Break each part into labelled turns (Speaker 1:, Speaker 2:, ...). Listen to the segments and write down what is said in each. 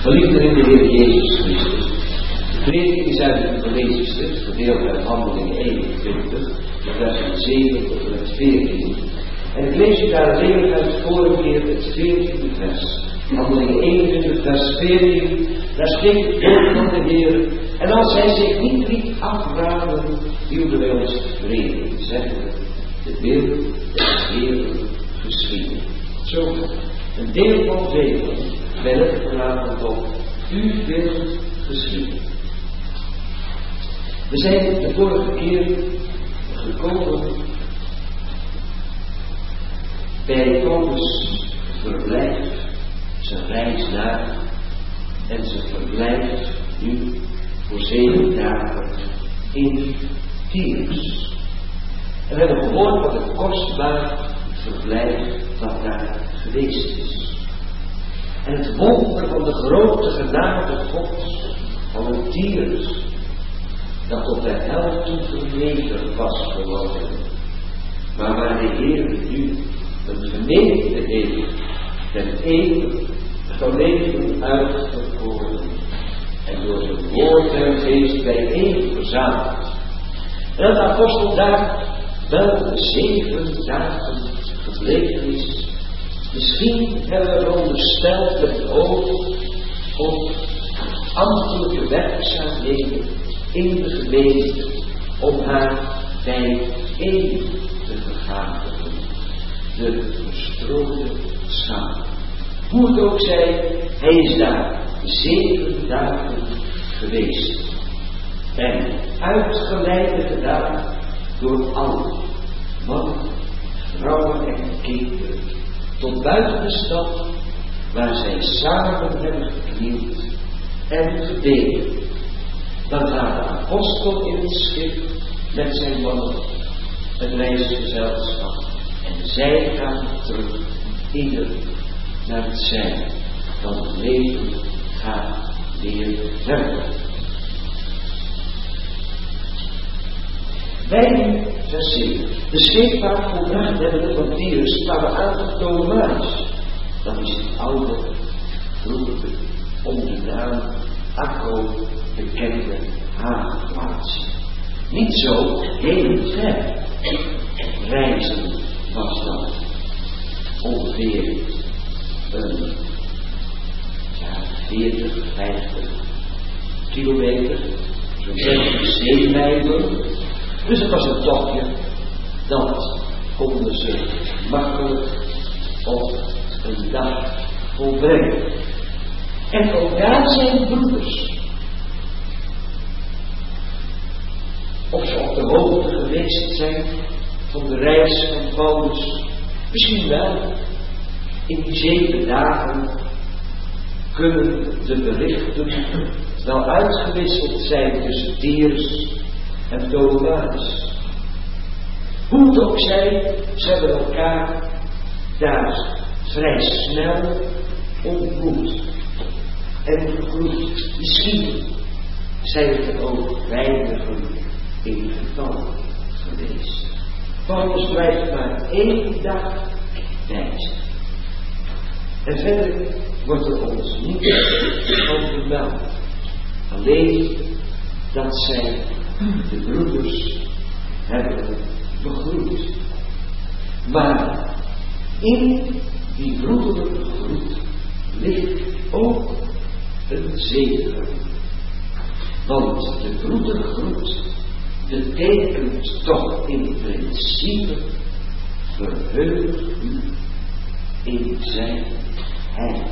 Speaker 1: Geliefden in de Heer Jezus Christus. De prediking is uit het gelezen stuk, gedeeld uit Handelingen 21, versen 7 tot en met 14. En ik lees u daar alleen uit vorige keer het 14e vers. Handelingen 21, vers 14. Daar spreekt het woord van de Heer. En als hij zich niet liet afraden, hielden wij ons tevreden, zeggen we, de wil des Heeren geschieden. Zo, een deel van velen, wij letten vanavond op, u wilt geschieden. We zijn de vorige keer gekomen bij Paulus' verblijf, zijn reis naar en zijn verblijf nu voor 7 dagen in Tyrus. En we hebben gehoord wat een kostbaar verblijf dat daar geweest is. En het wonder van de grote genade Gods van een Tyrus dat tot de hel toe vernederd was geworden. Maar waar de Heer nu een gemeente heeft, ten eeuwig van leven uitverkoren en door zijn woord en geest bijeen verzameld. En dat de apostel daar wel 7 dagen gebleven is. Misschien hebben we ondersteld het oog op ambtelijke werkzaamheden in de gemeente om haar bijeen te vergaderen. De verstrooide schaam. Hoe het ook zij, hij is daar 7 dagen geweest. En uitgeleide gedaan door allen, mannen, vrouwen en kinderen, tot buiten de stad, waar zij samen hebben geknield en gebeden. Dan gaat de apostel in het schip met zijn mannen, het reisgezelschap, en zij gaan terug, ieder naar het zijn, want het leven gaat weer verder. Wij nu, vers 7, de scheepvaart volbracht hebben van Tyrus kwamen aan op Ptolemais. Dat is het oude, vroege, onder de naam Akko bekende havenplaats. Niet zo heel ver reizen was dat. Ongeveer 40, 50 kilometer, zo'n 70 zeemijlen. Dus het was een tochtje, dat konden ze makkelijk op een dag volbrengen. En ook daar zijn broeders. Of ze op de hoogte geweest zijn van de reis van Paulus. Misschien wel. In die 7 dagen kunnen de berichten wel uitgewisseld zijn tussen Tyrus en Ptolemais. Hoe het ook zij, ze hebben elkaar daar vrij snel ontmoet en gegroet. Misschien zijn het ook weinigen in getal geweest. Paulus blijft maar 1 dag wijzen. En verder wordt er ons niet van vermeld. Alleen dat zij de broeders hebben begroet. Maar in die broederlijke groet ligt ook een zegen. Want de broedergroet betekent toch in principe verheug u in zijn heilig.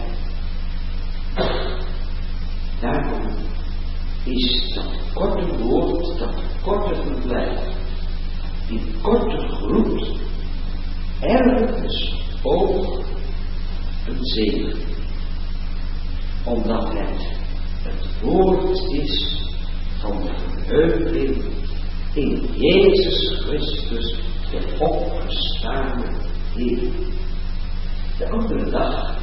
Speaker 1: Daarom is dat korte woord, dat korte verblijf, die korte groet, ergens ook een zegen. Omdat het woord is van de verheuging in Jezus Christus, de opgestane Heer. De andere dag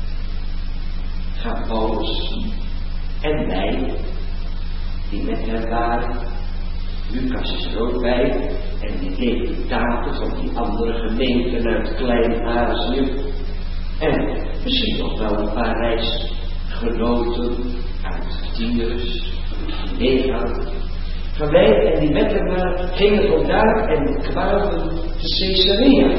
Speaker 1: gaat Paulus en wij, die met hem waren, Lucas is er ook bij, en die deed de taken van die andere gemeenten uit Klein-Azië, en misschien nog wel een paar genoten uit Tyrus, Negan. Van wij en die met hem gingen vandaar en kwamen te Caesarea.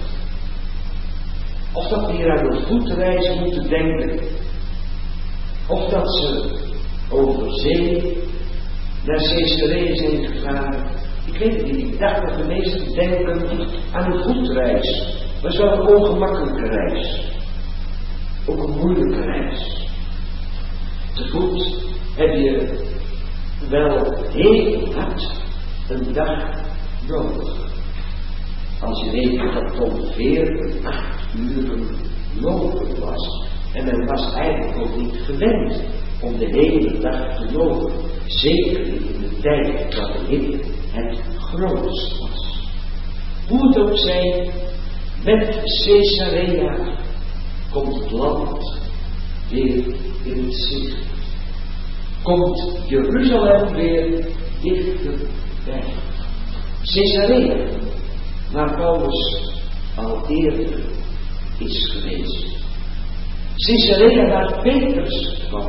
Speaker 1: Of dat we hier aan een voetreis moeten denken. Of dat ze over zee naar Caesarea zijn gegaan. Ik weet het niet. Ik dacht dat de meesten denken aan een voetreis. Maar zo een ongemakkelijke reis. Ook een moeilijke reis. Te voet heb je wel heel hard een dag nodig. Als je weet dat het ongeveer 8 uur lopen was. En men was eigenlijk ook niet gewend om de hele dag te lopen. Zeker niet in de tijd dat de hitte het grootst was. Hoe het ook zij, met Caesarea komt het land weer in het zicht. Komt Jeruzalem weer dichterbij. Caesarea, waar Paulus al eerder is geweest. Caesarea waar Petrus kwam.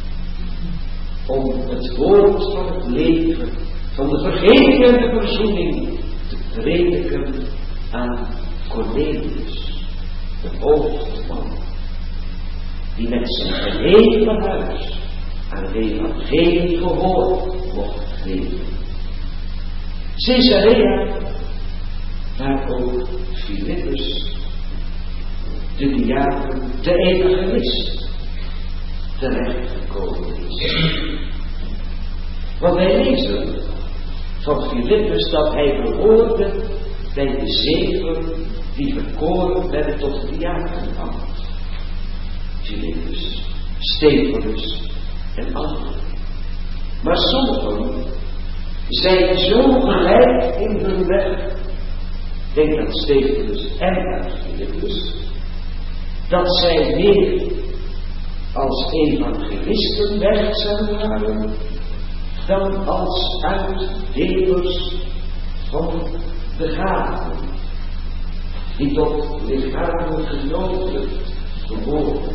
Speaker 1: Om het woord van het leven, van de vergeving en de verzoening te prediken aan Cornelius, de hoofdman, die met zijn gehele huis aan het evangelie gehoor mocht geven. Caesarea, waar ook Filippus, de diaken, de evangelist, terechtgekomen is. Want wij lezen van Filippus dat hij behoorde bij de 7 die verkoren werden tot de diakenambt. Filippus, Stefanus en anderen. Maar sommigen zijn zo gelijk in hun weg, denk aan Stefanus en aan Filippus, dat zij meer als evangelisten werkzaam waren dan als uitdelers van de gaven die tot lichamelijk genoten behoren.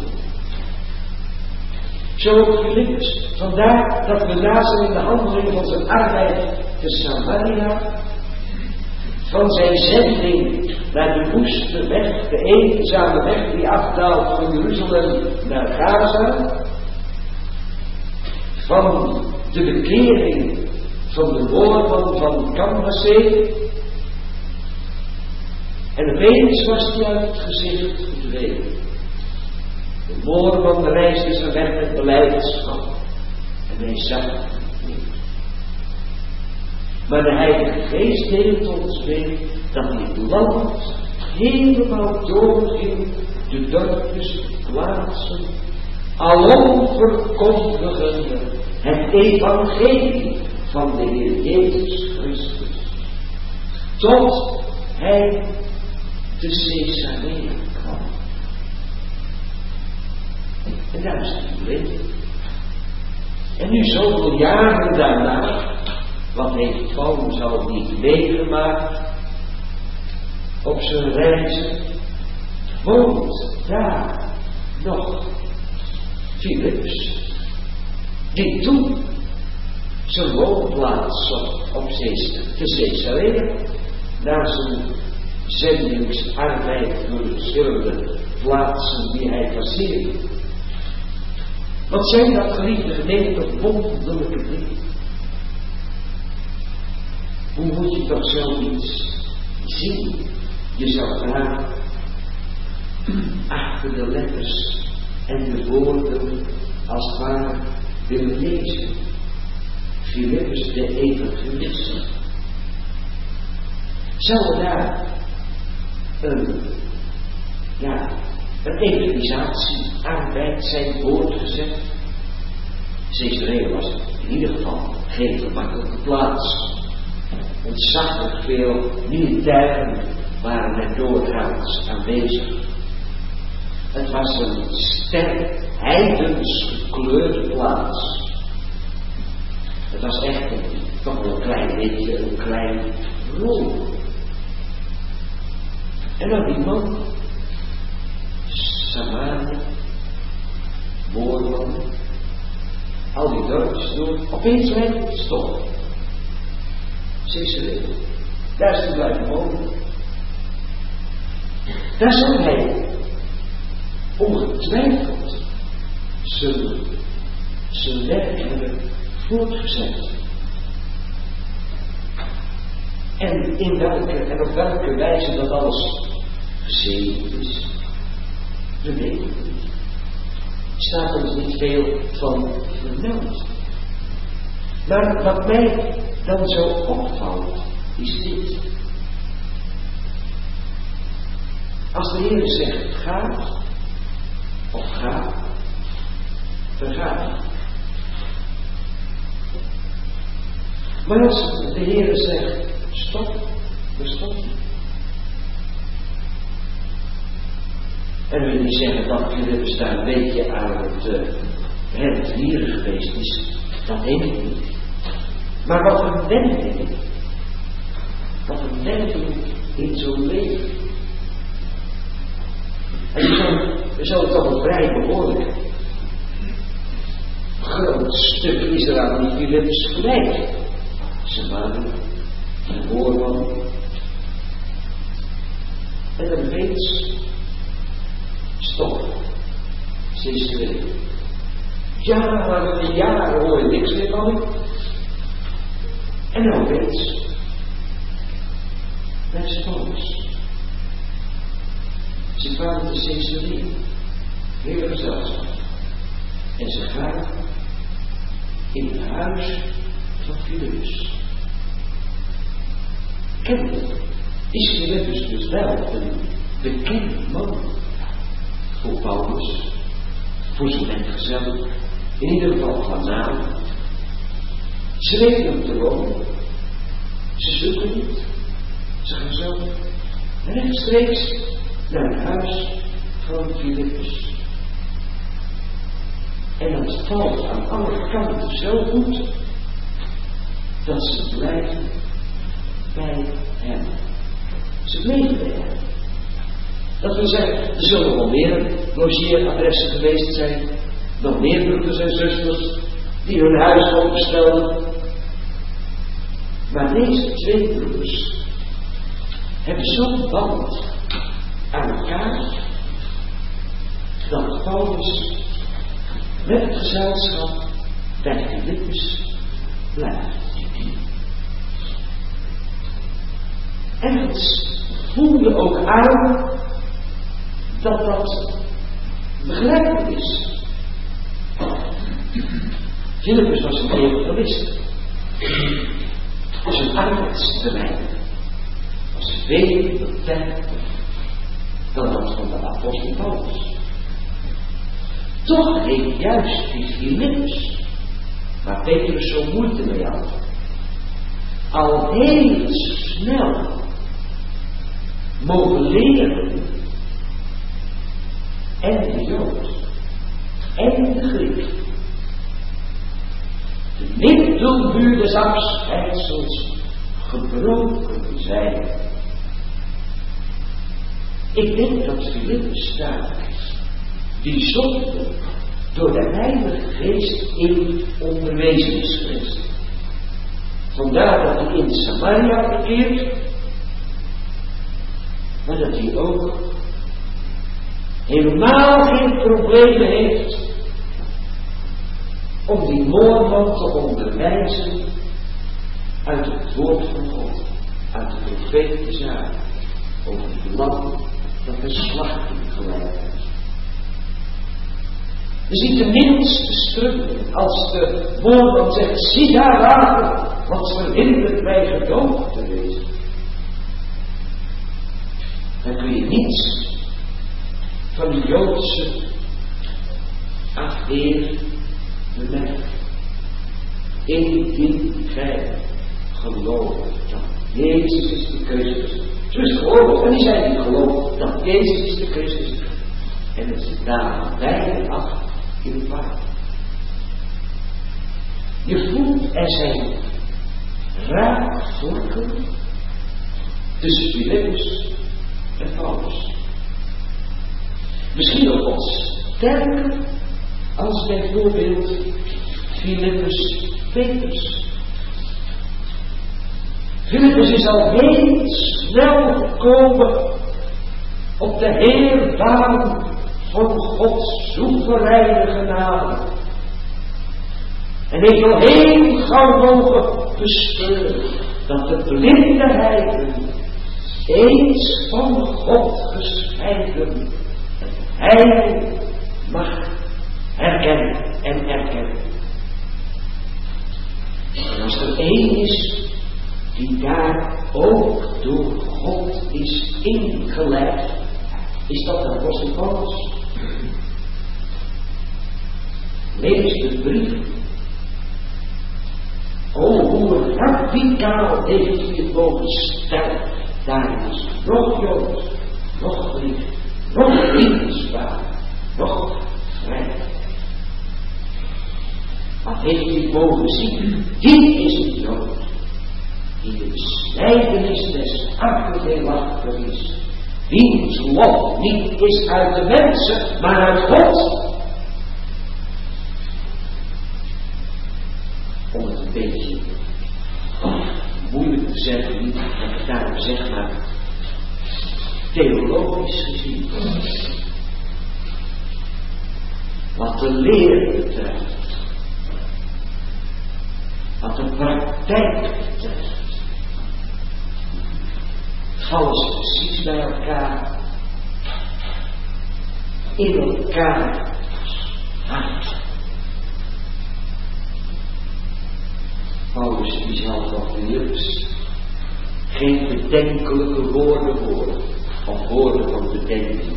Speaker 1: Zo ook Filippus. Vandaar dat we lazen in de handeling van zijn arbeid te Samaria, van zijn zending naar de woeste weg, de eenzame weg die afdaalt van Jeruzalem naar Gaza, van de bekering van de woorden van Kambassee, en opeens was hij uit het gezicht verdwenen. De woorden reisde zijn weg met belijdenschap en hij zag het niet. Maar de Heilige Geest deelt ons mee dat dit land helemaal doorging, de dorpjes, plaatsen, alom verkondigende het evangelie van de Heer Jezus Christus. Tot hij te Caesarea kwam. En daar is het gebleven. En nu zoveel jaren daarna, wat heeft Paulus al niet meegemaakt op zijn reizen, woont daar nog Filippus, die toen zijn woonplaats zocht op Caesarea, na zijn zendingsarbeid door de verschillende plaatsen die hij passeerde. Wat zijn dat, geliefde gemeente, wonderlijke dingen? Hoe moet je toch zoiets zien? Je zou daar achter de letters en de woorden als het ware willen lezen. Filippus de evangelist. Zou er daar een evangelisatie-arbeid zijn voortgezet? Caesarea was in ieder geval geen gemakkelijke plaats. Ontzaglijk veel militairen waren er doorgaans aanwezig. Het was een sterk heidens gekleurde plaats. Het was echt toch wel een klein beetje, een klein Rome. En dan die man, Samaria, Moorman, al die dorpjes door, opeens lijkt het stop. Caesarea, daar is hij blijven wonen. Daar zal hij ongetwijfeld zijn werk hebben voortgezet. En in welke en op welke wijze dat alles gezegend is, we weten het niet. Staat ons niet veel van vermeld. Maar wat mij dan zo opvalt, is dit. Als de Heer zegt, ga, of ga, dan ga. Maar als de Heer zegt, stop, dan stop. En wil niet zeggen dat Philippus daar een beetje aan het wieren geweest is. Dat denk ik niet. Maar wat een wending. Wat een wending in zo'n leven. En je zou toch een vrij behoorlijk groot stuk Israël die Philippus gelijk. Zijn vader, zijn Moorman. En dan opeens stop. Caesarea. Jaren hoor je niks meer van hem. En dan opeens werd Paulus. Ze kwamen te Caesarea. Heel gezelschap. En ze gaan in het huis van Philippus. Kennelijk is Philippus dus wel een bekende man voor Paulus, voor zijn metgezel, in ieder geval van naam. Ze weten hem te wonen. Ze zoeken niet. Ze gaan zo rechtstreeks naar het huis van Philippus. En dat valt aan alle kanten zo goed dat ze blijven bij hem. Ze bleven bij hem. Dat wil zeggen, er zullen wel meer logeeradressen geweest zijn, nog meer broeders en zusters die hun huis openstelden. Maar deze twee broeders hebben zo'n band aan elkaar dat Paulus met het gezelschap bij Philippus blijft. En het voelde ook aan dat begrijpelijk is. Philippus was een evangelist. Zijn arbeidsterrein was veel beperkter dan dat van de apostel Paulus. Toch heeft juist die Philippus, waar Petrus zo moeite mee had, al heel snel mogen leren en de Jood en de Griek de middelmuur des afscheidsels gebroken zijn. Ik denk dat Philippus daar bijzonder door de Heilige Geest in onderwezen is geweest. Vandaar dat hij in Samaria verkeert, maar dat hij ook helemaal geen problemen heeft om die Moorman te onderwijzen uit het woord van God, uit de profeet Jesaja, over het land dat de slachting geleid heeft. Je ziet de minste struggeling als de Moorman zegt, zie daar water, wat verhindert mij gedoopt te wezen. Dan kun je niets van die Joodse afweer bemerken. Indien gij gelooft dat Jezus is de Christus. Dus geloof, en die zijn die geloof dat Jezus is de Christus. En het zit daar beide af in het water. Je voelt er zijn raakvlakken tussen Philippus en Paulus. Misschien ook wat sterker Als bijvoorbeeld Philippus Petrus. Philippus is al heel snel gekomen op de heerbaan van Gods soevereine genade. En heeft al heel gauw mogen bespeuren dat de blinde heiden eens van God gescheiden het heil mag herkennen en erkennen. En als er één is die daar ook door God is ingeleid, is dat de apostel Paulus. Lees de brief. Hoe radicaal heeft hij het mogen stellen. Daar is nog Jood, nog Griek, nog Engelsbaar, nog vrij. Wat heeft hij mogen zien? Dit is het Jood, die de besnijdenis des harten is, wiens lot niet is uit de mensen, maar uit God. Om het een beetje moeilijk te zeggen, niet dat ik daarom zeg, maar theologisch gezien. Wat de leer betreft, wat de praktijk betreft, vallen ze precies bij elkaar, in elkaar hart. Paulus die zal van Philippus geen bedenkelijke woorden horen, of woorden van bedenking.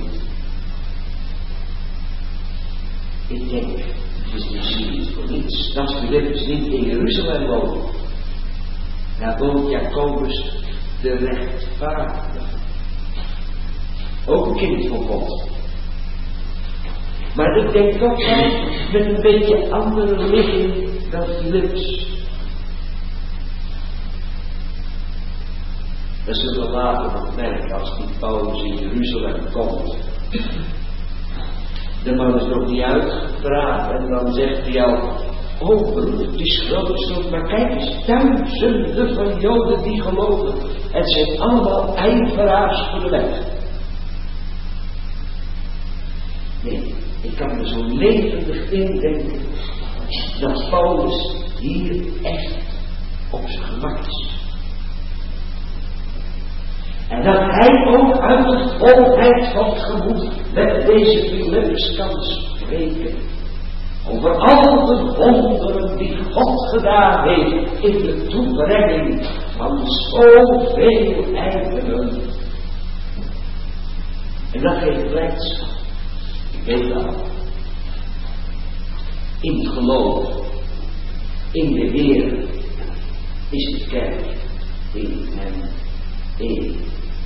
Speaker 1: Ik denk, het is misschien niet voor niets, dat Philippus niet in Jeruzalem woont. Daar woont Jacobus de rechtvaardige. Ook een kind van God. Maar ik denk toch wel met een beetje andere ligging dan Philippus. Dat zullen we later nog merken als die Paulus in Jeruzalem komt. De man is nog niet uitgepraat en dan zegt hij al: oh broer, het is grote schuld, maar kijk eens, duizenden van Joden die geloven. Het zijn allemaal ijveraars voor de wet. Nee, ik kan me zo levendig indenken dat Paulus hier echt op zijn gemak is. En dat hij ook uit de volheid van het gemoed met deze Philippus kan spreken. Over al de wonderen die God gedaan heeft in de toebrenging van zoveel heidenen. En dat geeft blijdschap. Ik weet wel. In het geloof, in de Heer, is de kerk in hem één.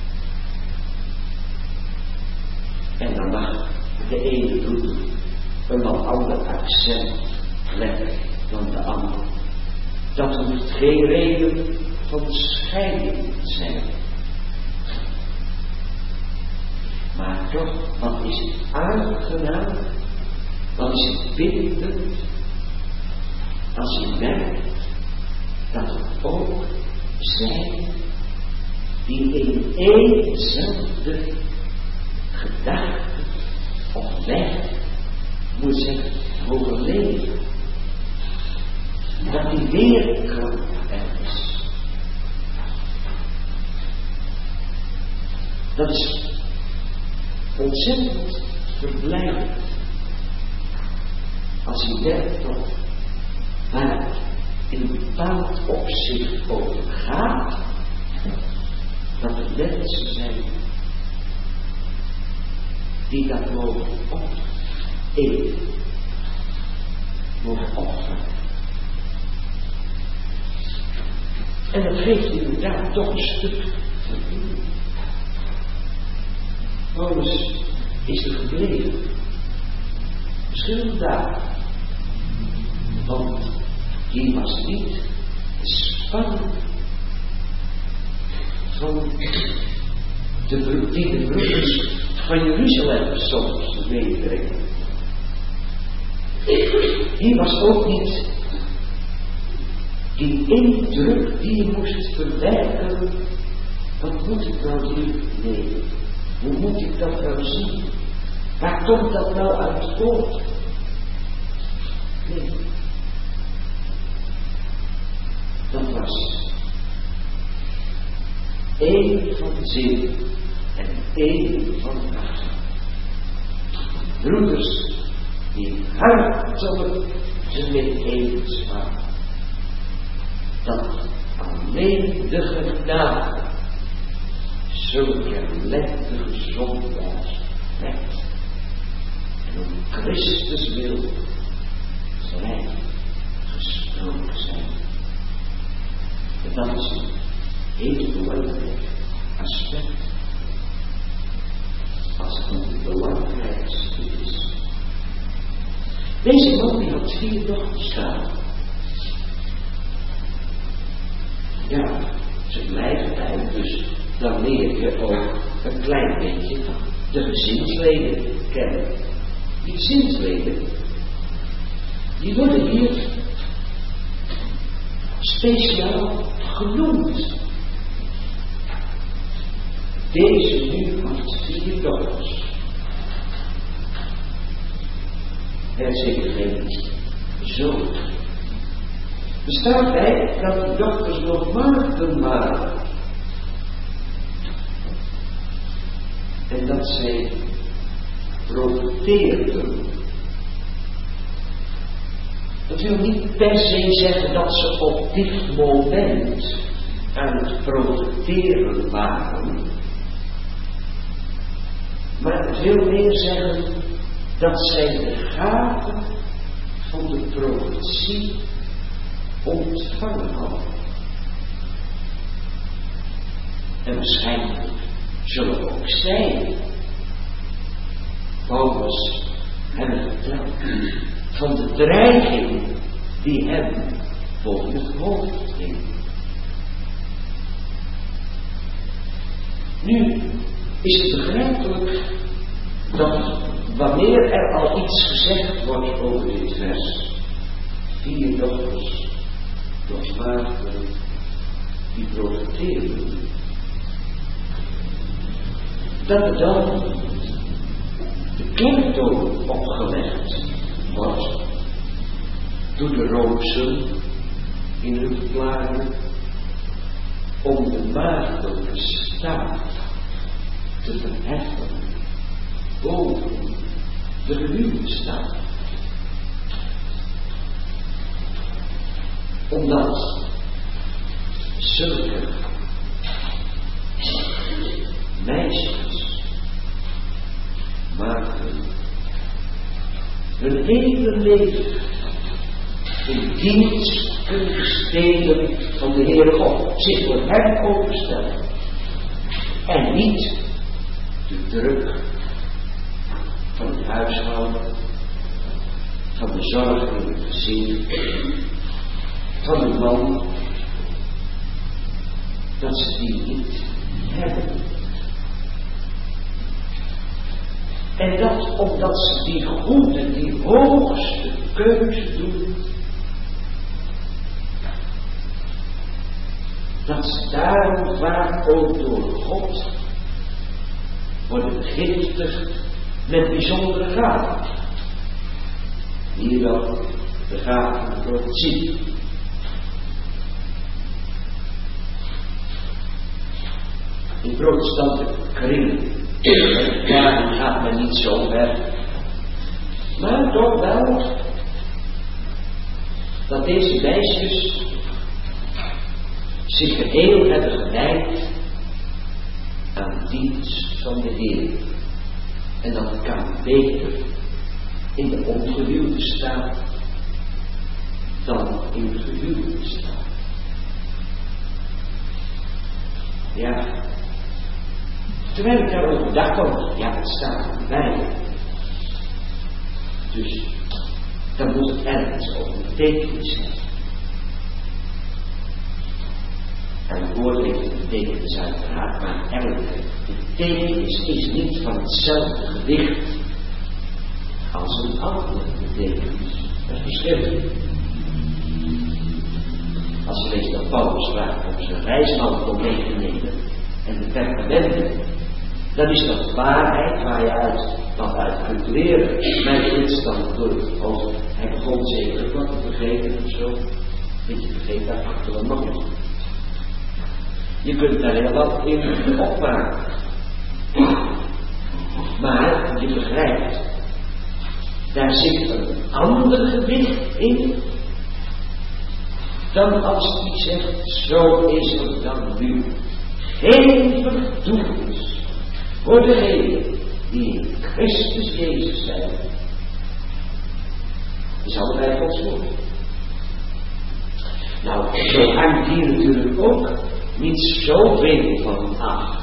Speaker 1: En dan mag de ene broeder een wat ander accent leggen dan de ander. Dat hoeft geen reden van scheiding te zijn. Maar toch, wat is het aangenaam, wat is het bindend, als je merkt dat er ook zijn die in éénzelfde gedachte of weg, moet zeggen, mogen leven. Dat die weerkracht er is. Dat is ontzettend verblijvend. Als je merkt dat waar het in een bepaald opzicht over gaat, dat er mensen zijn die dat mogen opeten, mogen offeren. En dat geeft inderdaad toch een stuk verbinding. Paulus is er gebleven. Verschillende dagen. Want die was niet de spanning van die de broeders van Jeruzalem soms meebrengen. Hier was ook niet die indruk die je moest verwerken. Wat moet ik nou hier nemen? Hoe moet ik dat nou zien? Waar komt dat nou uit voort? Nee. Dat was één van zin en één van kracht. Broeders die hartelijk het mee eens waren. Dat alleen de genade zulke lettige zondaars redt. En om Christus wil vrij gesproken zijn. En dat is een heel belangrijk aspect. Als het het belangrijkste is. Deze man die had 4 dochters gehad. Ja, ze blijven bij, dus dan leer je ook een klein beetje de gezinsleden kennen. Die gezinsleden, die worden hier speciaal genoemd. Deze nu had 4 dochters. En zeker geen zoon. Er staat bij dat die dochters nog maagden waren. En dat zij profeteerden. Dat wil niet per se zeggen dat ze op dit moment aan het profeteren waren. Maar het wil meer zeggen dat zij de gave van de profetie ontvangen hadden. En waarschijnlijk zullen ook zij Paulus hebben verteld van de dreiging die hem boven het hoofd hing. Nu is het begrijpelijk dat wanneer er al iets gezegd wordt over dit vers, 4 dochters door maagden die profeteerden, dat er dan de klemtoon opgelegd wordt door de roomsen in hun verklaring om de maagdelijke staat te verheffen boven de gehuwde staat. Omdat zulke meisjes, maagden, hun hele leven in dienst kunnen besteden van de Heere God, zich voor hem openstellen en niet de druk van het huishouden, van de zorg in het gezin, van de man, dat ze die niet hebben. En dat omdat ze die goede, die hoogste keuze doen, dat ze daarom vaak ook door God worden begiftigd met bijzondere gaven. Hier dan de gave van de profetie. In protestante kringen, daar gaat men niet zo ver. Maar toch wel dat deze meisjes zich geheel hebben gewijd aan dienst van de Heer. En dat kan beter in de ongehuwde staat dan in de gehuwde staat. Ja, terwijl ik daarover dacht, ja, het staat in de Bijbel. Dus dan moet het ergens ook een betekenis hebben. En het woord heeft een betekenis uiteraard, maar elke betekenis is niet van hetzelfde gewicht als een andere betekenis. betekent. Dat is verschillend. Als je leest dat Paulus vraagt om zijn reismantel mee te nemen en de perkamenten, dan is dat waarheid waar je wat uit kunt leren. Mijn gids dan door het hoofd. Hij begon zeker wat te vergeten of zo. Weet je, vergeet daar achter wel nog niet. Je kunt daar heel wat in opmaken. Maar je begrijpt, daar zit een ander gewicht in dan als die zegt, zo is het dan nu. Geen verdoemenis voor de Heer die in Christus Jezus zijn. Dat is allebei Gods woord. Nou, zo hangt hier natuurlijk ook niet zoveel van af.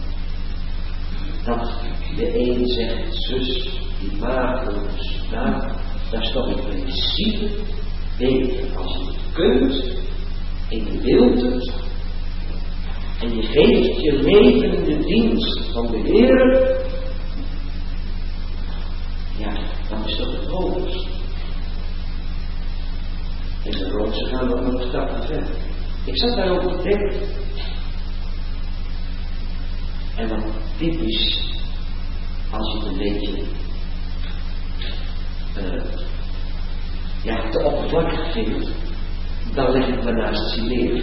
Speaker 1: Dat de een zegt, zus, die maagdelijke naam, dat is toch in principe beter als je het kunt en je wilt het en je geeft je leven in de dienst van de Heer. Ja, dan is dat het hoogst. En de Roomse gaan nog een stapje verder. Ik zat daarover te denken. En wat typisch, als je het een beetje te oppervlakkig vindt, dan leg ik daarnaast Sileer.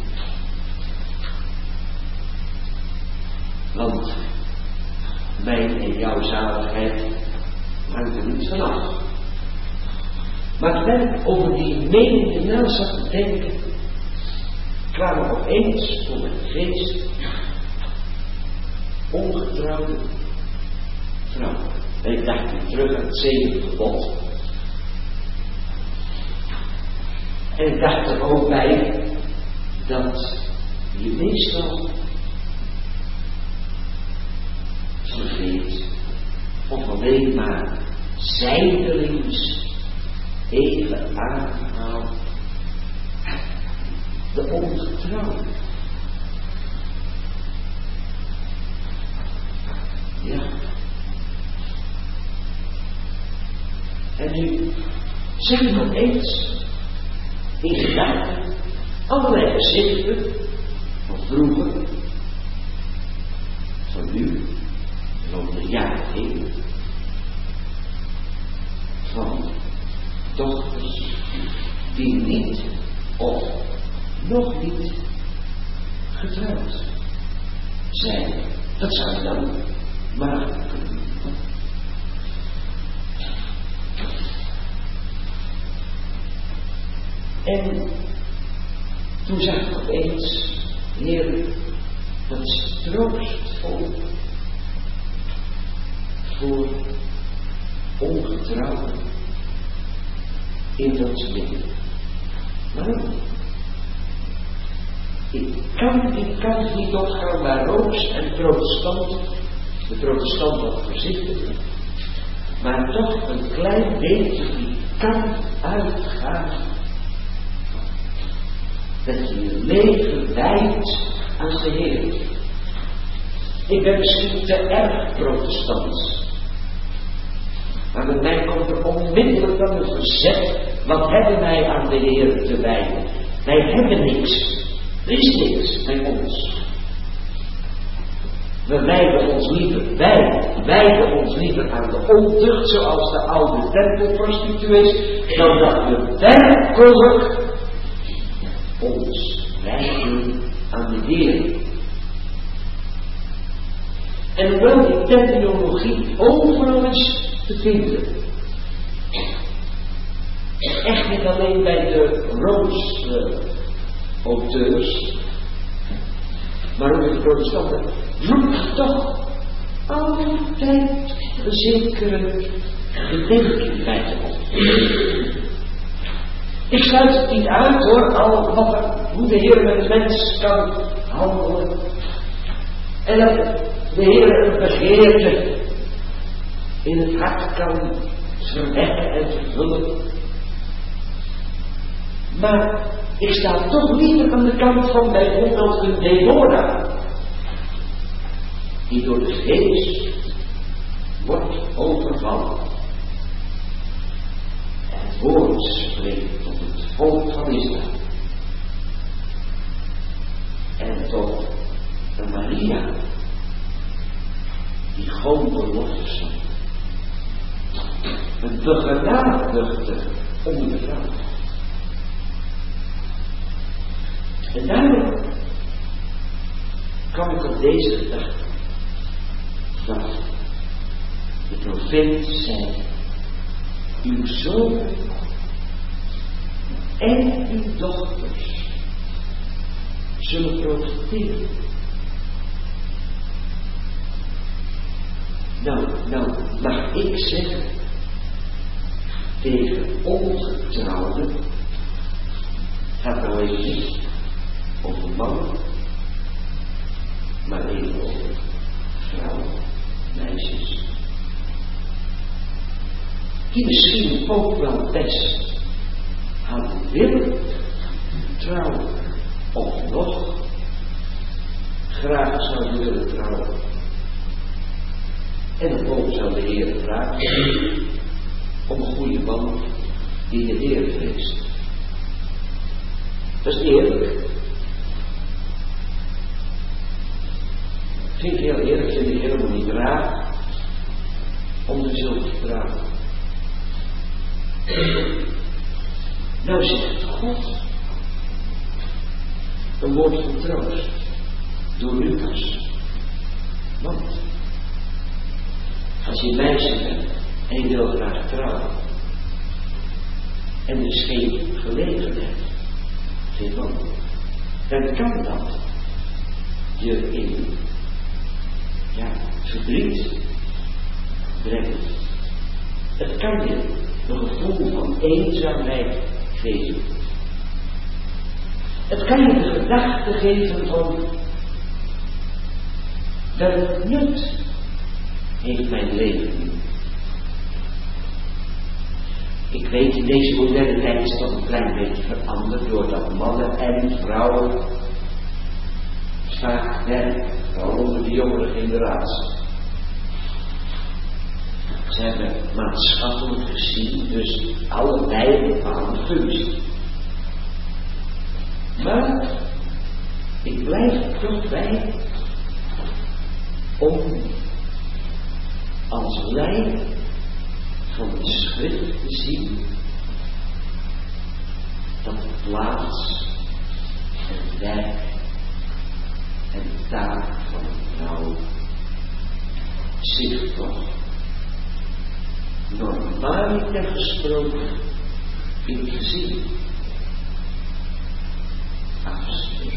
Speaker 1: Want mijn en jouw zaligheid hangt er niet vanaf. Maar terwijl ik over die meningen na zat te denken, kwamen opeens voor mijn geest ongetrouwde vrouwen. En ik dacht weer terug aan het 7e gebod. En ik dacht er ook bij dat je meestal vergeet of alleen maar zijdelings even aanhaalt de ongetrouwde. Ja. En nu zeg ik nog eens in gedachten allerlei gezichten van vroeger, van nu, van de jaren heen, van dochters die niet of nog niet getrouwd zijn. Dat zou je dan maar kunnen. En toen zag ik opeens, Heer, dat is troostvol voor ongetrouwden in ons midden. Waarom? Ik kan niet opgaan naar Rooms en protestant, de protestant wat voorzichtig, maar toch een klein beetje die kan uitgaan dat je je leven wijdt aan de Heer. Ik ben misschien te erg protestants, maar bij mij komt er onmiddellijk dan een verzet. Wat hebben wij aan de Heer te wijden? Wij hebben niks. Er is niks bij ons. We wijden ons liever aan de ontucht, zoals de oude tempelprostituees, dan dat we werkelijk ons wijden aan de Heer. En hoewel die terminologie overal is te vinden, echt niet alleen bij de Roomse auteurs, maar ook in de protestanten, roept toch altijd een zekere bedenking bij te op. Ik sluit het niet uit hoor, hoe de Heer met de mens kan handelen. En dat de Heer een begeerte in het hart kan verwekken en vervullen. Maar ik sta toch liever aan de kant van bijvoorbeeld een Deborah, die door de geest wordt overvallen. deze gedachte. Dat de profeet zei, uw zonen en uw dochters zullen profiteren. Nou, mag ik zeggen tegen ongetrouwden, gaat nou even niet over mannen, maar even over vrouwen, meisjes, die misschien ook wel best hadden willen trouwen, of nog graag zouden willen trouwen. En dan zou de Heer vragen om een goede man die de Heer vreest. Dat is eerlijk. Vind ik heel eerlijk, vind ik helemaal niet raar om er zo te trouwen. Nou zegt God een woord van troost door Lucas. Want als je een meisje bent en je wil graag trouwen en er is geen gelegenheid, geen man, dan kan dat je in verdriet brengen. Het kan je een gevoel van eenzaamheid geven. Het kan je de gedachte geven van welk nut heeft mijn leven nu. Ik weet, in deze moderne tijd is dat een klein beetje veranderd doordat mannen en vrouwen vaak werken, vooral onder de jongere generatie. Ze hebben maatschappelijk gezien dus allebei een bepaalde functie. Maar ik blijf er toch bij om als lijn van de schrift te zien dat de plaats en werk en de taak van een vrouw zich toch normaliter gesproken in het gezin afstuurt.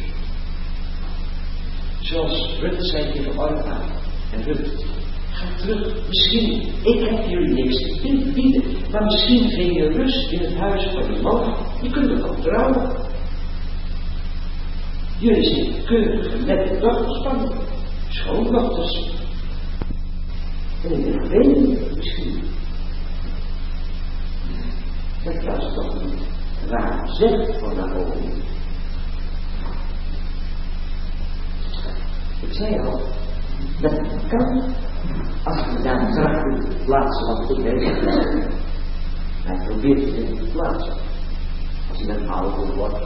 Speaker 1: Zoals Rut zei tegen Orpa en Rut, ga terug, misschien, ik heb jullie niks te bieden, maar misschien vind je rust in het huis van je man, je kunt er wel trouwen. Jullie zijn keurige, nette dochters van schoondochters. En ik weet niet, misschien. Dat was toch een raar zet van Naomi. Ik zei al, dat kan, als je daar graag kunt plaatsen wat goed heeft. Hij probeert het in te plaatsen. Als je dan ouder wordt,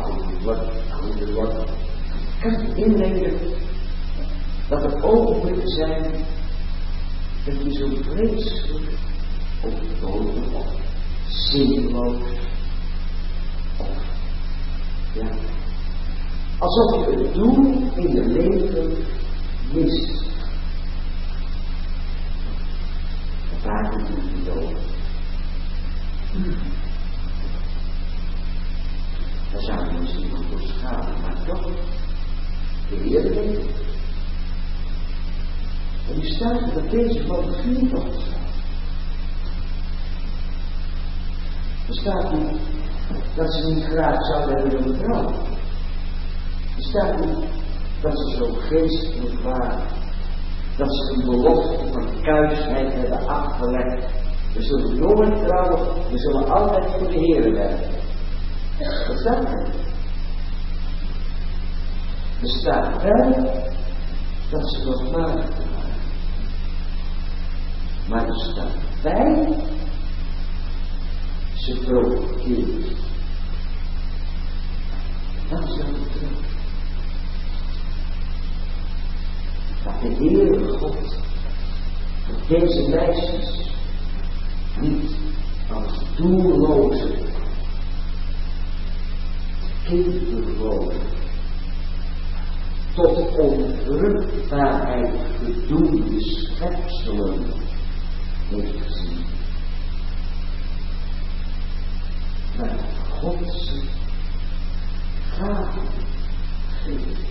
Speaker 1: kan je indenken dat er ogenblikken zijn dat je zo vreselijk overbodig of zinloos of alsof je het doel in je leven mist. Waar moet je dood? Daar zou je misschien nog voor schamen, maar toch, de Heer weet het. En nu staat er dat deze man 4 dochters had. Er staat niet dat ze niet graag zouden hebben willen trouwen. Er staat niet dat ze zo geestelijk waren, dat ze een belofte van kuisheid hebben afgelegd. We zullen nooit trouwen, we zullen altijd voor de Heer werken. Dat staat er. Er staat wel dat ze nog maagd waren. Maar er staat bij, ze profiteert. Dat is dan de trouw. Dat de Heere God voor deze meisjes niet als doelloze kinderen tot ontvrucht waar hij gedoemde schepselen heeft gezien. Maar God ze gaven geeft.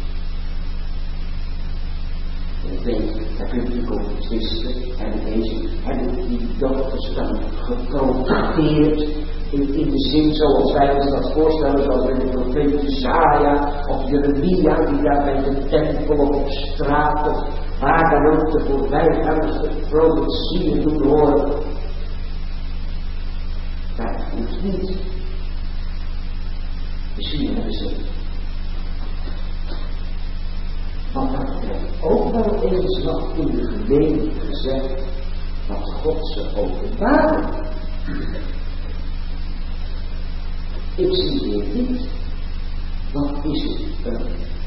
Speaker 1: En ik weet, daar kun je natuurlijk over twisten. Hebben die dochters dan geprofiteerd in de zin zoals wij ons dat voorstellen, zoals bij de profeet Jesaja of Jeremia, die daar bij de tempel of op straat of waar dan ook de voorbijgangers profetieën doen horen. Dat hoeft niet. Misschien hebben ze. Want dat werd ook wel eens nog in de gemeente gezegd, wat God ze openbaarde. Ik zie hier niet, wat is het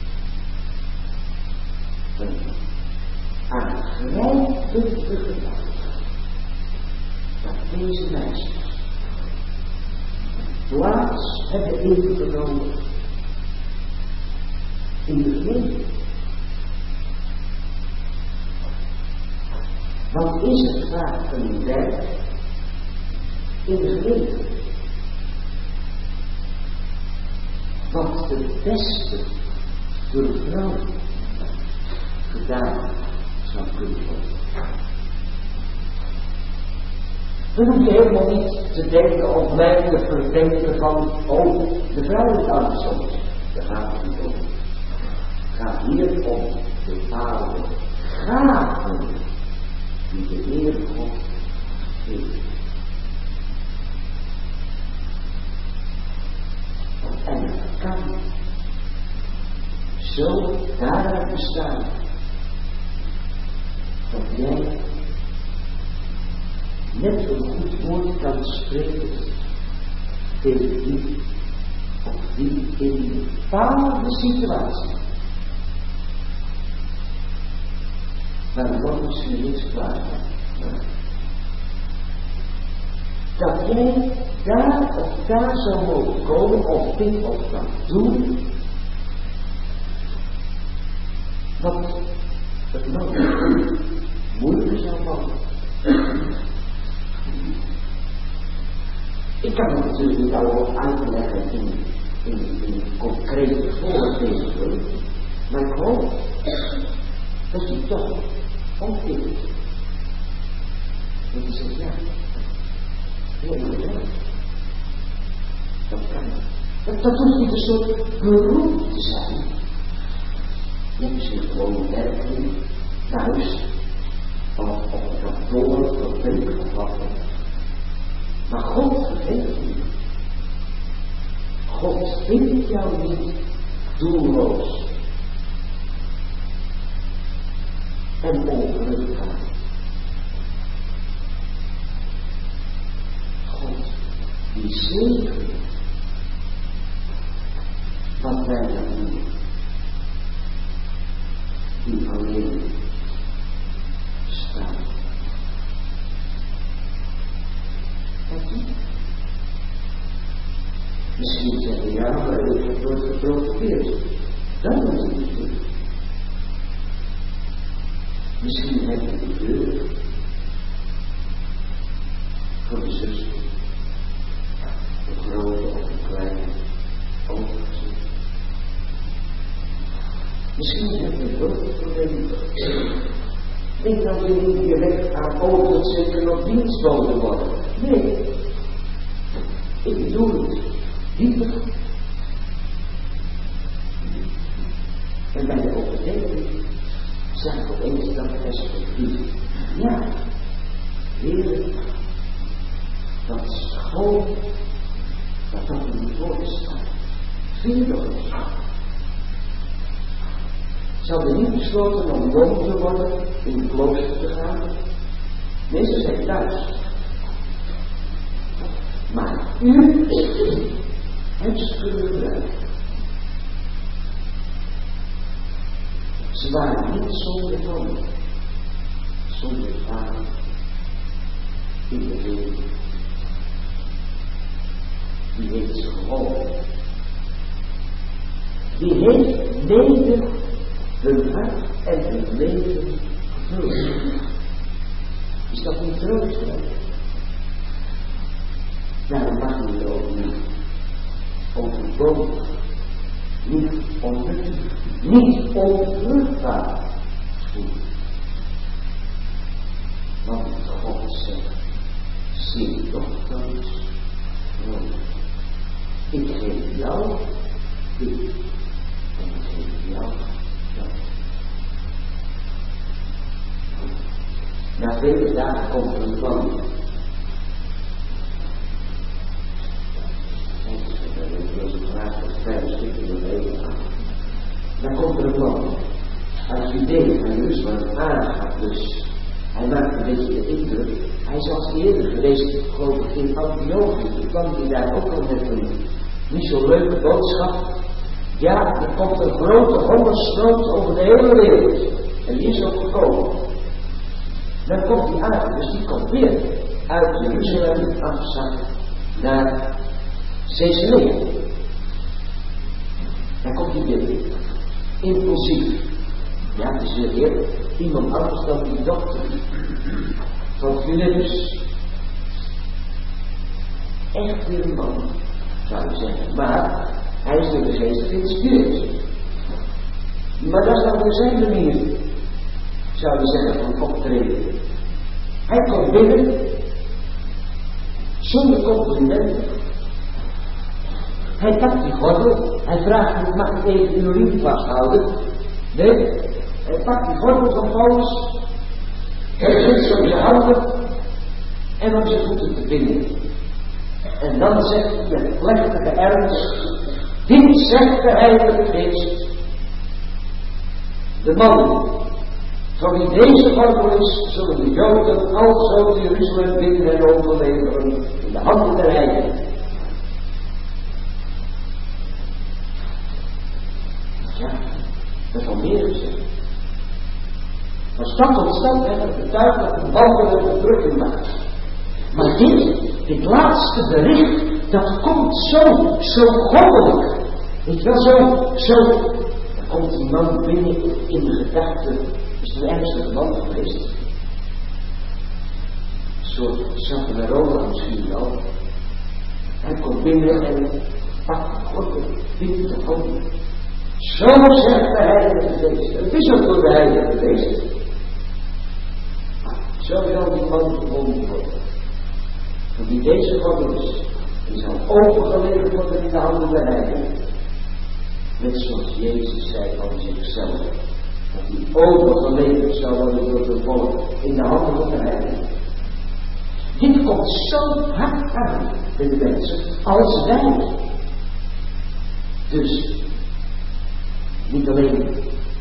Speaker 1: een aangrijpende gedachte, dat deze meisjes plaats hebben ingenomen in de gemeente. Wat is het vaak een werk in de gemeente? Wat de beste door de vrouw gedaan zou kunnen worden. We hoeven helemaal niet te denken of mij te verdenken van, de vrouw is anders. Daar gaat het niet om. Het gaat hier om bepaalde gaven die de Heer God geeft. En het kan zo daaruit bestaan dat jij net een goed woord kan spreken tegen die of die in een bepaalde situatie. Maar er wordt misschien niks klaar. Dat jij daar of daar zou mogen komen of dit of dat doen, wat het nog moeilijk zou vallen. Ik kan het natuurlijk niet allemaal uitleggen in concrete voorbeelden, maar ik hoop dat je toch ontwikkelt. Dat je zegt, ja, dat kan. Dat hoeft niet een soort beroep te zijn. Je hebt misschien gewoon een werking thuis, of op een kantoor, of weet ik of wat. Maar God vergeet je. God vindt jou niet doelloos en ongelukkig. God, die zegen wat wij dan doen, die alleen staat. Misschien zeggen ja, maar het wordt geprofiteerd. Dat moet je niet doen. Misschien heb je de deur voor de zuster, de grote of de kleine, opengezet. Misschien heb je hulp voor de liefde. Denk dat je niet direct aan ogen zeker of dienstboden worden. Nee. Ik bedoel het. Dieper. En bij de overdenking zag ik opeens dat perspectief. Ja, Heer, dat schoon, dat in het woord staat. Vind je dat eens? Ze hadden niet besloten om jong te worden, in het klooster te gaan. Nee, ze zijn thuis. Maar u hebt ze kunnen gebruiken. Ze waren niet zonder van, zonder vader in de wereld. Die heeft ze geholpen. Die heeft mede hun hart en hun leven gevuld. Is dat niet troostrijk? Daarom mag je het ook niet overbodig, niet onnuttig, niet onvruchtbaar voelen. Want God zegt, zie dochters, ik geef jou dit en ik geef jou dat. Na vele dagen komt er een plan. Dan komt er een plan. Als u denkt van Jeruzalem aangaat, dus hij maakt een beetje de indruk. Hij is als eerder geweest, geloof ik, in Antiochië. Toen kwam hij daar ook al met een niet zo leuke boodschap. Ja, er komt een grote hongersnood over de hele wereld. En die is ook gekomen. Dan komt hij aan, dus die komt weer uit Jeruzalem afzakt naar Caesarea. Dan komt hij weer impulsief. Ja, het is weer iemand anders dan die dochter van Philippus. Echt weer een man, zou je zeggen. Maar hij is door de geest geïnspireerd. Maar dat is dan weer zijn manier, zou je zeggen, van optreden. Hij komt binnen zonder complimenten. Hij pakt die gordel, hij vraagt, mag ik even uw riem vasthouden? Nee, hij pakt die gordel van Paulus, hij zet zo zijn handen en om zijn voeten te binden. En dan zegt hij met plechtige ernst, dit zegt de Heilige Geest, de man van wie deze gordel is, zullen de Joden alzo Jeruzalem binnen en overleveren in de handen der heiligen. Ja, dat is al meer gezegd. Van stad tot stad hebben we getuigd dat een wandel en verdrukking maakt. Maar dit laatste bericht, dat komt zo goddelijk. Weet je wel, zo. Dan komt die man binnen in de gedachte, is de ergste man geweest. Een soort Savonarola misschien wel. Hij komt binnen en pakt de gordel, vindt de gordel. Zo zegt de Heilige Geest. Het is ook door de Heilige Geest. Zo wil die man gevonden worden. Voor wie deze gordel is, die zal overgeleverd worden in de handen der heiligen. Net zoals Jezus zei van zichzelf. Dat hij overgeleverd zou worden door het volk in de handen van de heiligen. Dit komt zo hard aan bij de mensen als wij. Dus niet alleen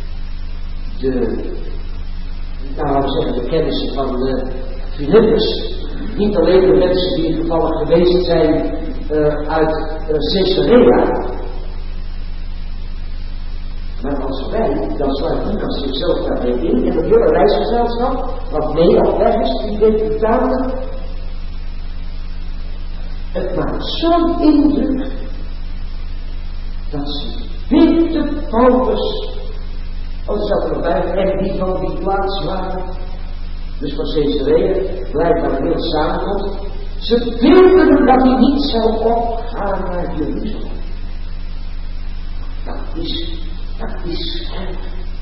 Speaker 1: de kennissen van Philippus, niet alleen de mensen die toevallig geweest zijn uit Caesarea, maar als wij, dan sluit Lucas zichzelf daarbij in en het hele reisgezelschap, wat mee al weg is, die deputaten, het maakt zo'n indruk dat ze bidden Paulus, als dat erbij en die van die plaats waren, dus van Caesarea, blijkbaar een heel samenkomst, ze bidden dat hij niet zou opgaan naar Jeruzalem. Dat is scherp.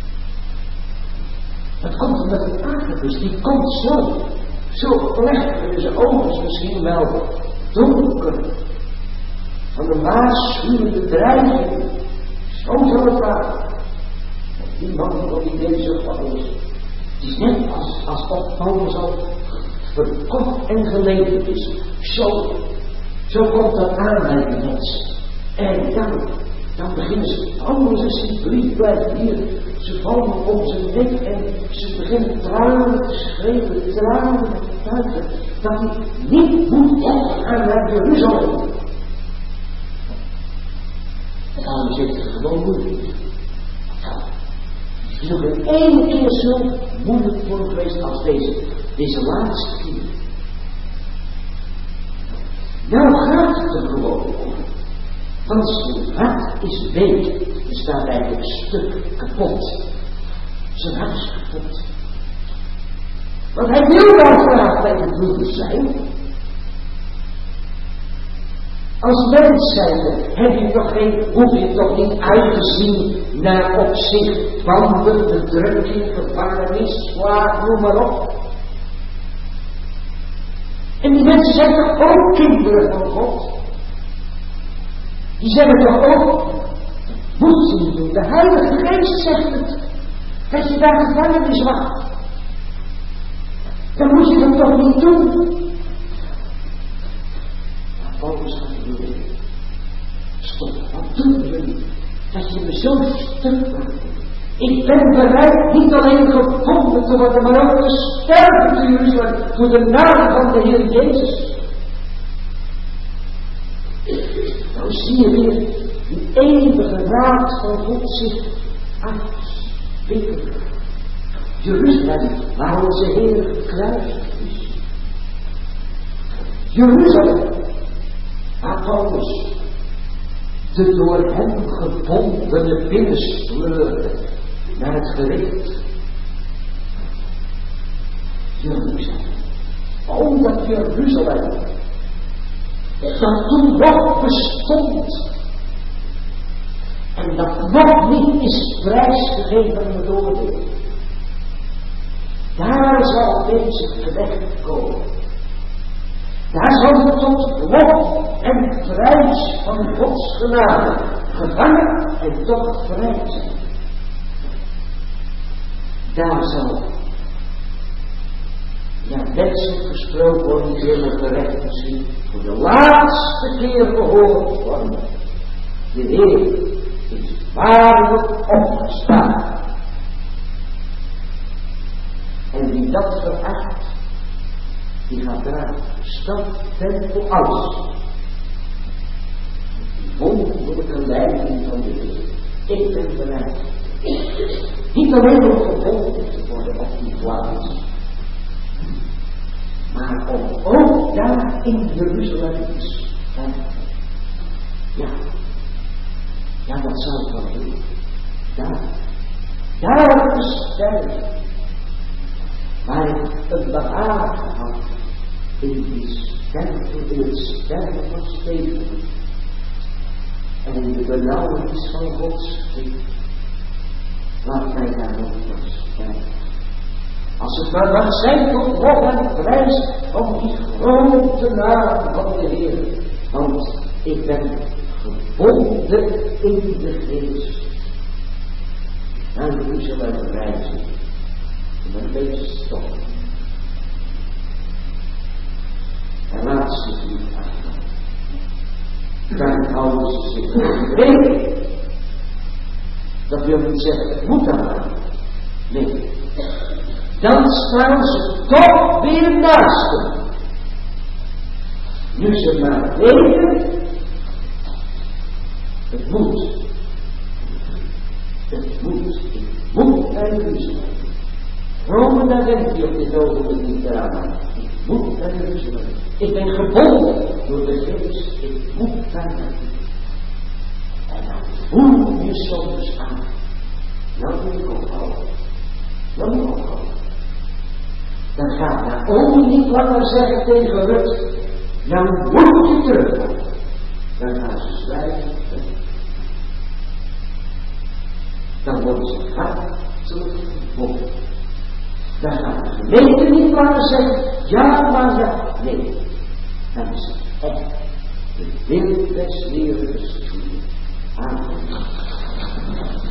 Speaker 1: Dat komt omdat die Agabus, die komt zo plechtig in zijn ogen is misschien wel donker, van een waarschuwende dreiging. Zo zal het praten. Die man van die deze Paulus. Het is net als Paulus al verkocht en geleverd is. Zo komt dat aan bij die mensen. En dan beginnen ze, Paulus is die brief blijft hier. Ze vallen op zijn nek en ze beginnen tranen te schreeuwen, tranen te tuigen. Dat hij niet moet opgaan naar Jeruzalem. Daarom zit het gewoon moeilijk. Het is nog een ene keer zo moeilijk voor hem geweest als deze laatste keer. Nou gaat het er gewoon om. Want zijn hart is week. Er staat eigenlijk een stuk kapot.
Speaker 2: zijn huis kapot. Want hij wil dan graag bij de broeders zijn. Als mens zijnde hoef je toch niet uit te zien naar op zich banden, verdrukking, gevangenis, slaag, noem maar op. En die mensen zijn toch ook kinderen van God? Die zijn er toch ook? Moet ze niet doen. De Heilige Geest zegt het. Dat je daar gevangenis wacht. Dan moet je dat toch niet doen. Maar Paulus gaat er weer. Stop, wat doen jullie? Dat je me zo stuk maakt. Ik ben bereid niet alleen gevonden te worden, maar ook te sterven te Jeruzalem voor de naam van de Heer Jezus. Nou zie je weer die eeuwige raad van God zich uitspikkelen. Jeruzalem, waar onze Heer gekruisigd is. Jeruzalem, waar Paulus de door hem gebondene binnensleurde naar het gericht. Jeruzalem. Oh, dat Jeruzalem, dat toen nog bestond en dat nog niet is prijsgegeven aan het oordeel. Daar zal deze terecht komen. Daar zal het tot lof en prijs van Gods genade gevangen en toch vrij zijn. Daar zal, menselijk gesproken worden, die zullen gerecht misschien voor de laatste keer gehoord worden. De Heer is waarlijk opgestaan. En wie dat veracht, die gaat daar stap tempo alles. Die wonderlijke leiding van de Heer. Ik ben bereid. Niet alleen om gebonden te worden op die plaats, maar om ook daar in Jeruzalem te sterven. Ja, dat zal ik wel doen. Daar te sterven. Waar ik een behagen had in het sterven van Steven en in de benauwenis van Gods geest. Laat mij daar nog maar sterven. Als het maar mag zijn tot lof en prijs van die grote naam van de Heer. Want ik ben gebonden in de geest. Naar Jeruzalem reizen. En een beetje stoppen. En laat zich niet afgaan. Dan houden ze zich rekening. Dat wil niet zeggen, het moet aan. Nee. Dan staan ze toch weer naast hem. Nu ze maar weten, het moet. Het moet. Ik moet naar Jeruzalem. Rome, daar denk je op dit ogenblik niet aan. Ik moet naar Jeruzalem. Ik ben gebonden door de geest. Ik moet daar naartoe. En dan voel je soms aan. Dan moet ik ophouden. Dan moet ik ophouden. Dan gaat Naomi niet langer zeggen tegen Rut, dan moet je terugkomen. Dan gaan ze zwijgen. Dan worden ze hartelijk gebonden. Dan gaat de gemeente niet langer zeggen, ja maar ja, nee. Dan is het echt de wil des Heeren. Amen.